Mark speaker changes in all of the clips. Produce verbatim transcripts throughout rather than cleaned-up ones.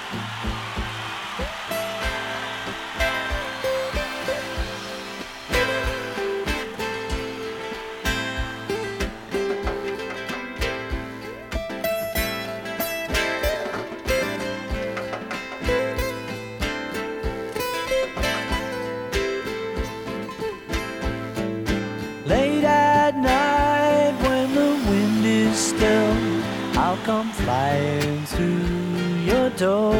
Speaker 1: Late at night when the wind is still, I'll come flying through your door,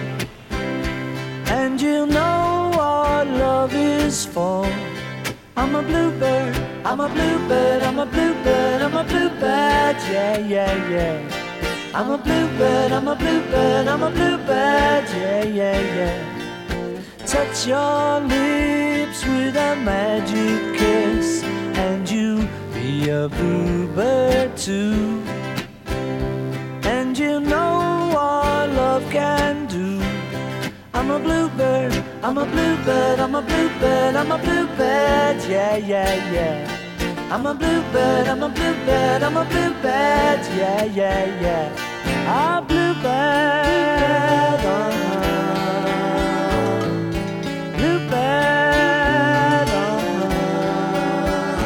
Speaker 1: and you'll know what love is for. I'm a bluebird, I'm a bluebird, I'm a bluebird, I'm a bluebird, yeah, yeah, yeah. I'm a bluebird, I'm a bluebird, I'm a bluebird, yeah, yeah, yeah. Touch your lips with a magic kiss, and you be a bluebird too. And you know what love can do. I'm a bluebird, I'm a bluebird, I'm a bluebird, I'm a bluebird, yeah, yeah, yeah. I'm a bluebird, I'm a bluebird, I'm a bluebird, yeah, yeah, yeah. A bluebird, uh-huh. Bluebird, uh-huh.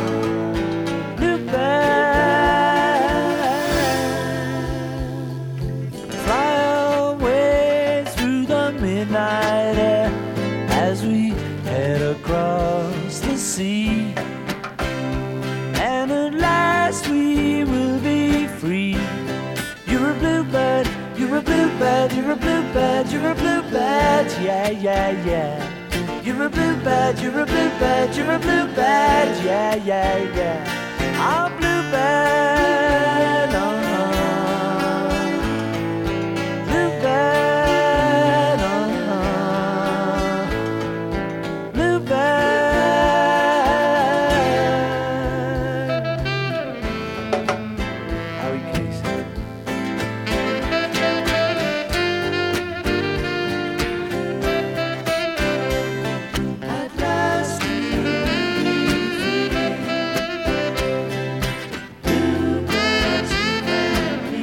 Speaker 1: Bluebird. Fly away through the midnight air as we head across the sea, and at last we will be free. You're a bluebird, you're a bluebird, you're a bluebird, you're a bluebird, yeah, yeah, yeah. You're a bluebird, you're a bluebird, you're a bluebird, yeah, yeah, yeah. A bluebird, uh-huh. Bluebird, uh-huh. Bluebird. Howie Casey. At last we will be free. Bluebirds you and me.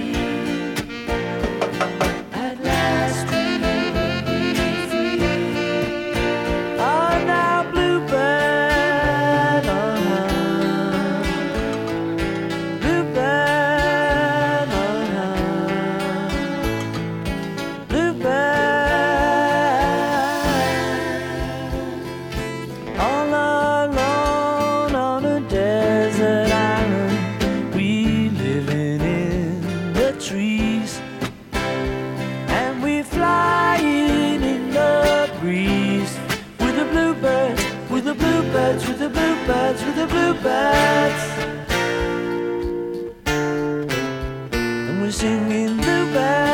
Speaker 1: At last we will be free. Oh, now bluebird, uh-huh. Bluebird, uh-huh. Bluebird. All alone on a desert island, we living in the trees, and we flying in the breeze with the bluebirds, with the bluebirds, with the bluebirds, with the bluebirds, and we're singing bluebirds.